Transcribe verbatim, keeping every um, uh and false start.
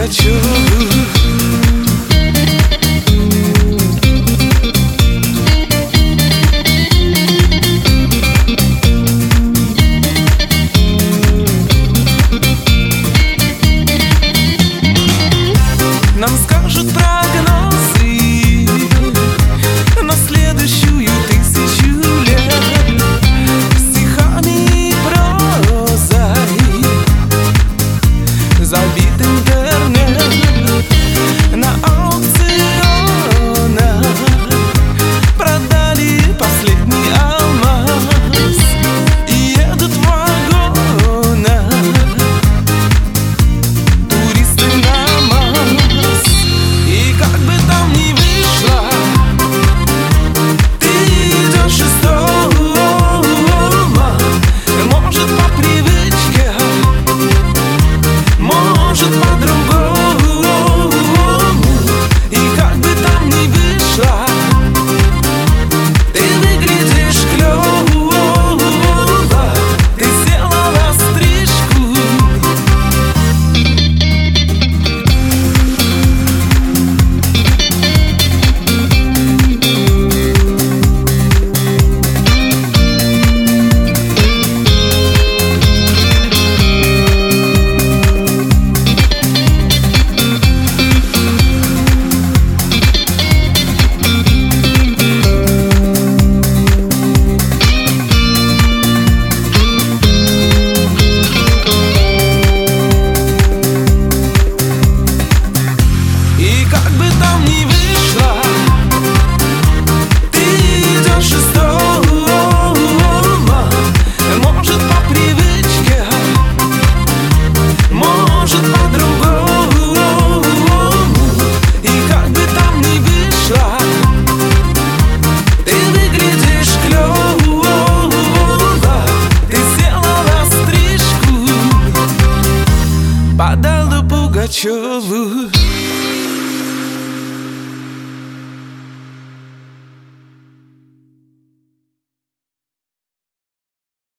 Пугачеву. Нам скажут прогнозы на следующую тысячу лет стихами и прозой забит интернет. На аукционах продали последний алмаз и едут в вагонах туристы на Марс. И как бы там ни вышло, ты идешь из дома, может по привычке, может по-другому. И как бы там ни вышло, ты выглядишь клёво, ты сделала стрижку. И как бы там ни вышло, ты идешь из дома, может по привычке, может по-другому. И как бы там ни вышло, ты выглядишь клёво, ты сделала стрижку под Аллу Пугачеву.